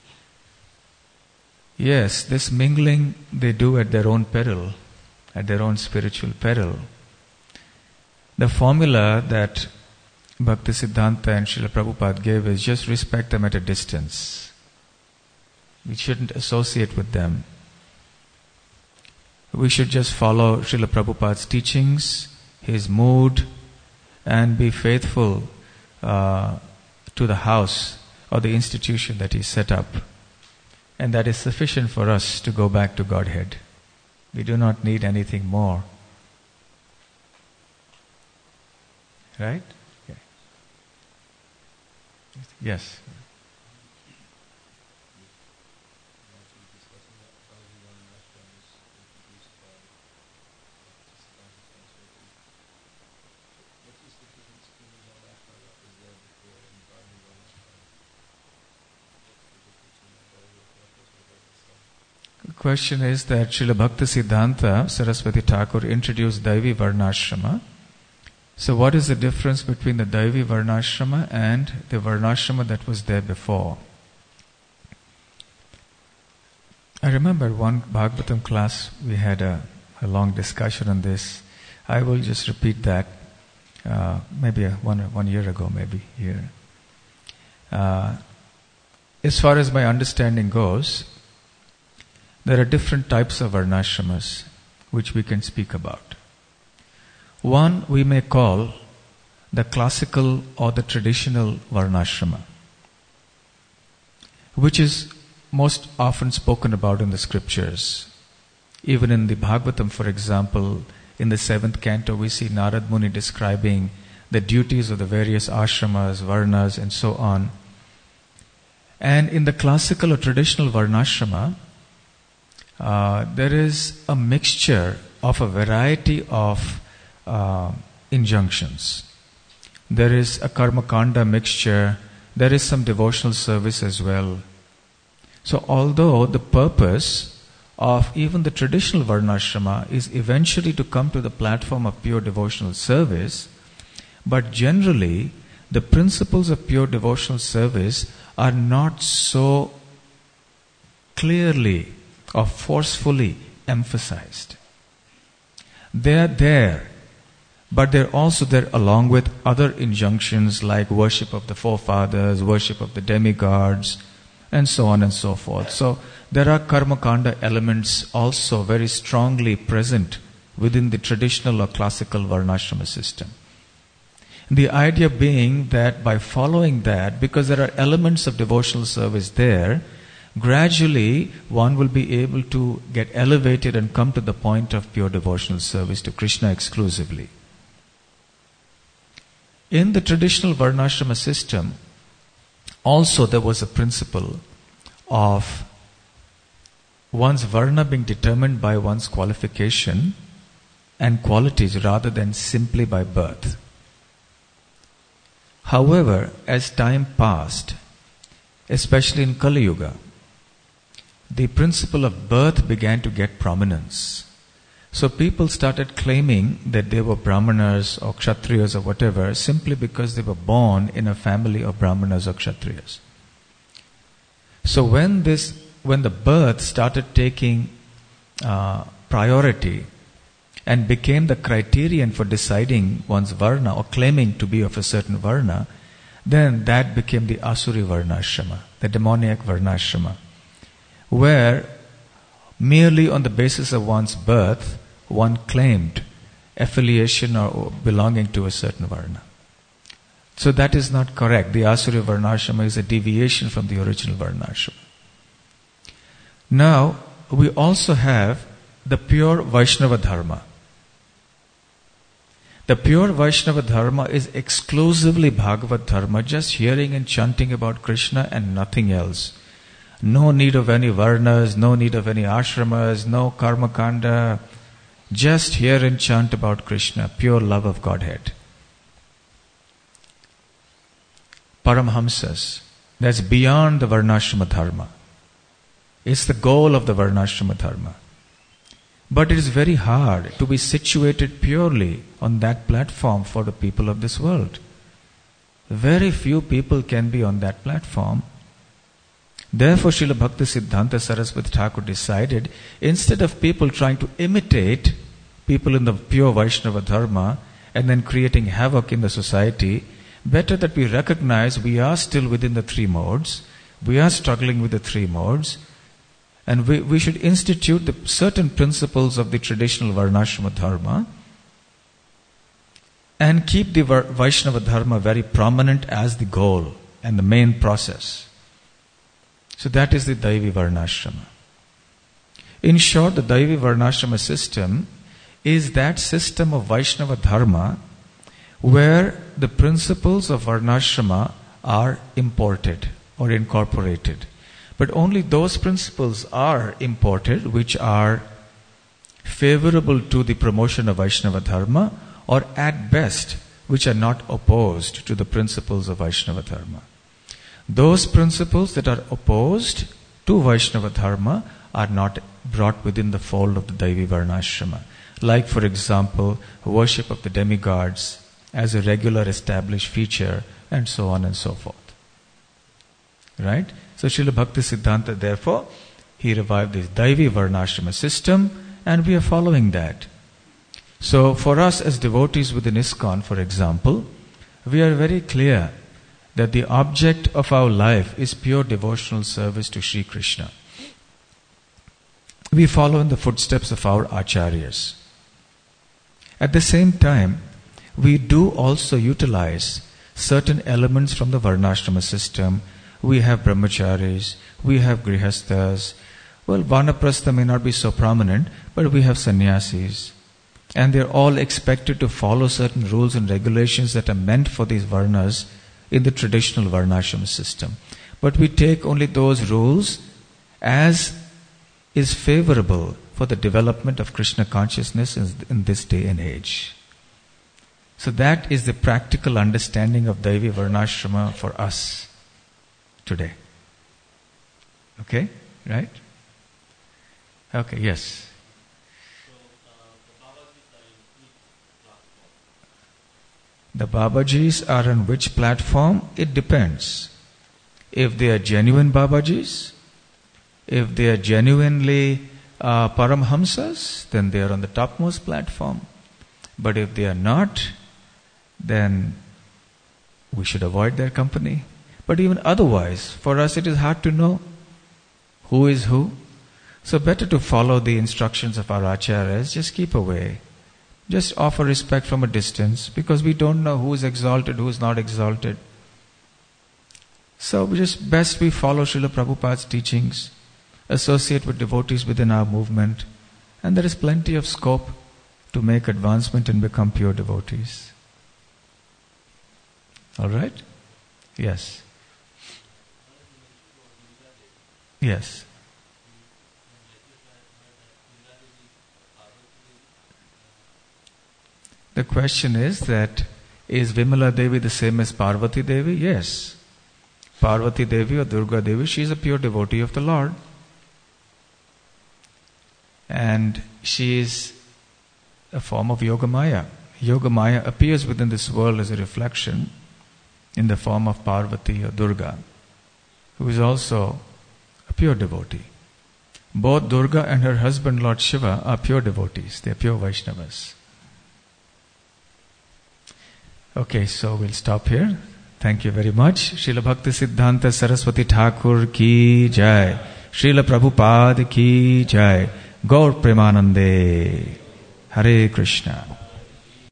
Yes, this mingling they do at their own peril, at their own spiritual peril. The formula that Bhaktisiddhanta and Srila Prabhupada gave is just respect them at a distance. We shouldn't associate with them. We should just follow Srila Prabhupada's teachings, his mood, and be faithful uh, to the house or the institution that he set up. And that is sufficient for us to go back to Godhead. We do not need anything more. Right? Yes. The question is that Srila Bhaktisiddhanta Saraswati Thakur introduced Daivi Varnashrama. So what is the difference between the Daivi Varnashrama and the Varnashrama that was there before? I remember one Bhagavatam class, we had a, a long discussion on this. I will just repeat that, uh, maybe a, one, one year ago, maybe here. Uh, as far as my understanding goes, there are different types of Varnashramas which we can speak about. One we may call the classical or the traditional Varnashrama, which is most often spoken about in the scriptures. Even in the Bhagavatam, for example, in the seventh canto, we see Narad Muni describing the duties of the various ashramas, varnas, and so on. And in the classical or traditional Varnashrama, uh, there is a mixture of a variety of Uh, injunctions. There is a karma kanda mixture, there is some devotional service as well. So although the purpose of even the traditional Varnashrama is eventually to come to the platform of pure devotional service, but generally the principles of pure devotional service are not so clearly or forcefully emphasized. They are there, but they're also there along with other injunctions like worship of the forefathers, worship of the demigods, and so on and so forth. So there are karmakanda elements also very strongly present within the traditional or classical Varnashrama system. The idea being that by following that, because there are elements of devotional service there, gradually one will be able to get elevated and come to the point of pure devotional service to Krishna exclusively. In the traditional Varnashrama system, also there was a principle of one's Varna being determined by one's qualification and qualities rather than simply by birth. However, as time passed, especially in Kali Yuga, the principle of birth began to get prominence. So people started claiming that they were Brahmanas or Kshatriyas or whatever simply because they were born in a family of Brahmanas or Kshatriyas. So when this, when the birth started taking uh, priority and became the criterion for deciding one's Varna or claiming to be of a certain Varna, then that became the Asuri Varnashrama, the demoniac Varnashrama, where merely on the basis of one's birth, one claimed affiliation or belonging to a certain Varna. So that is not correct. The Asuri Varnashrama is a deviation from the original Varnashrama. Now, we also have the pure Vaishnava Dharma. The pure Vaishnava Dharma is exclusively Bhagavad Dharma, just hearing and chanting about Krishna and nothing else. No need of any varnas, no need of any ashramas, no karma kanda. Just hear and chant about Krishna, pure love of Godhead. Paramhamsas, that's beyond the Varnashrama Dharma. It's the goal of the Varnashrama Dharma. But it is very hard to be situated purely on that platform for the people of this world. Very few people can be on that platform. Therefore, Srila Bhaktisiddhanta Saraswati Thakur decided, instead of people trying to imitate people in the pure Vaishnava Dharma and then creating havoc in the society, better that we recognize we are still within the three modes, we are struggling with the three modes, and we, we should institute the certain principles of the traditional Varnashrama Dharma and keep the Vaishnava Dharma very prominent as the goal and the main process. So that is the Daivi Varnashrama. In short, the Daivi Varnashrama system is that system of Vaishnava Dharma where the principles of Varnashrama are imported or incorporated. But only those principles are imported which are favorable to the promotion of Vaishnava Dharma, or at best, which are not opposed to the principles of Vaishnava Dharma. Those principles that are opposed to Vaishnava Dharma are not brought within the fold of the Daivi Varnashrama. Like, for example, worship of the demigods as a regular established feature, and so on and so forth. Right? So Srila Bhaktisiddhanta, therefore, he revived this Daivi Varnashrama system, and we are following that. So for us as devotees within ISKCON, for example, we are very clear that the object of our life is pure devotional service to Sri Krishna. We follow in the footsteps of our acharyas. At the same time, we do also utilize certain elements from the Varnashrama system. We have brahmacharis, we have grihasthas. Well, vanaprastha may not be so prominent, but we have sannyasis. And they're all expected to follow certain rules and regulations that are meant for these varnas in the traditional Varnashrama system. But we take only those rules as is favorable for the development of Krishna consciousness in, in this day and age. So that is the practical understanding of Daivi Varnashrama for us today. Okay? Right? Okay, yes. The Babajis are on which platform? It depends. If they are genuine Babajis, if they are genuinely uh, Paramhamsas, then they are on the topmost platform. But if they are not, then we should avoid their company. But even otherwise, for us it is hard to know who is who. So better to follow the instructions of our acharyas, just keep away. Just offer respect from a distance, because we don't know who is exalted, who is not exalted. So just best we follow Srila Prabhupada's teachings, associate with devotees within our movement, and there is plenty of scope to make advancement and become pure devotees. Alright? Yes. Yes. The question is that, is Vimala Devi the same as Parvati Devi? Yes. Parvati Devi or Durga Devi, she is a pure devotee of the Lord. And she is a form of Yogamaya. Yogamaya appears within this world as a reflection in the form of Parvati or Durga, who is also a pure devotee. Both Durga and her husband Lord Shiva are pure devotees. They are pure Vaishnavas. Okay, so we'll stop here. Thank you very much. Srila Bhakti Siddhanta Saraswati Thakur ki jai. Srila Prabhupada ki jai. Gaur Premanande. Hare Krishna.